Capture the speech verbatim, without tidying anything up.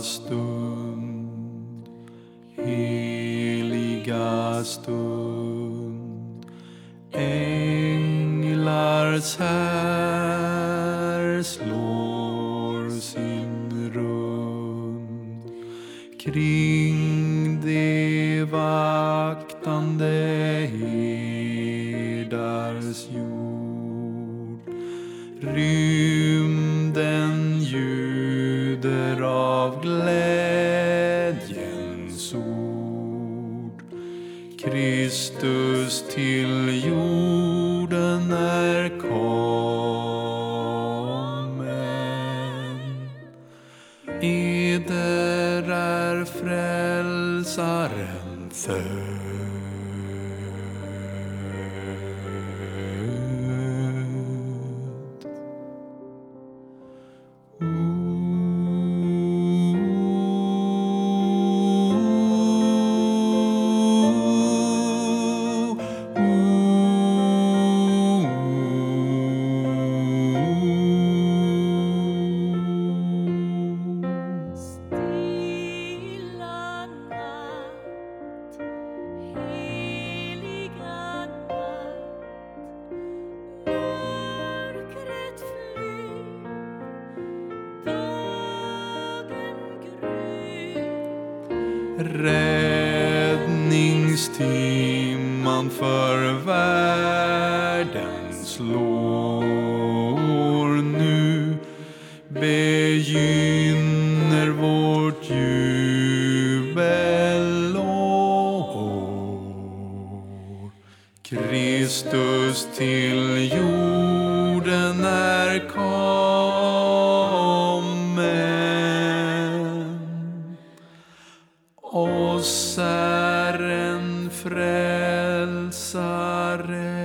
stund, heliga stund. Änglars här slår sin rund kring de vaktande herdars jord. Rymden ljuder av glädjens ord. Kristus till jorden är kommen. Eder är frälsaren född. Räddningstimman för världen slår nu. Begynner vårt jubelår. Kristus till jorden är kommen. Oss är en frälsare